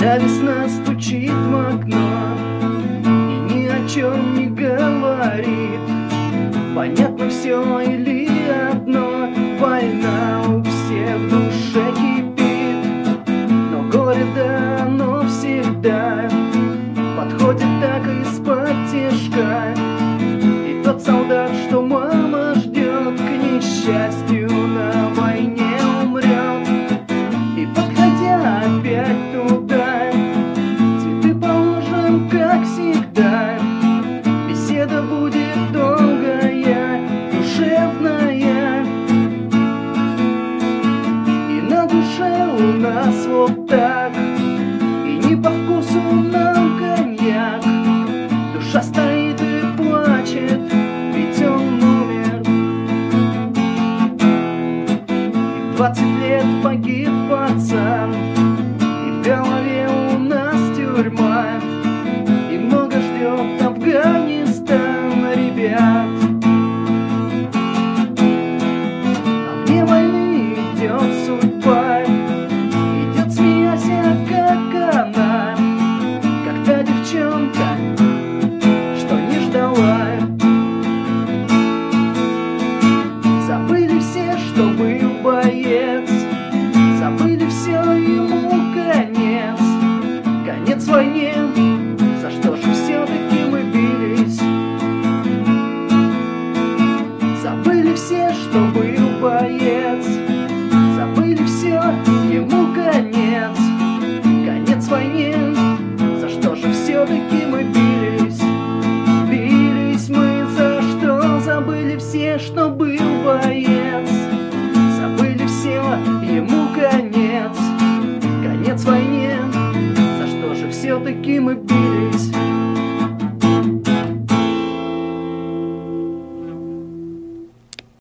Когда весна стучит в окно и ни о чем не говорит, понятно все или одно: война у всех в душе кипит. Но горе, да, оно всегда подходит так из-под тишка. И тот солдат, что мама ждет, к несчастью на войне умрет. И подходя опять туда, цветы положим, как всегда. Беседа будет долгая, душевная, и на душе у нас вот так. И не по вкусу нам коньяк. Душа стоит и плачет, ведь он умер. И в 20 лет погиб пацан, и в голове у нас тюрьма, и много ждет Афганистан ребят. А вне войны идет судьба, идет смеясь, как она, как та девчонка, что не ждала. Забыли все, что был боец, забыли все, ему конец. Конец войне, за что же все-таки мы бились? Забыли все, что был боец, забыли все, ему конец. Конец войне, за что же все-таки мы бились? Бились мы за что? Забыли все, что был боец, забыли все, ему конец. Конец войне, за что же все-таки мы бились?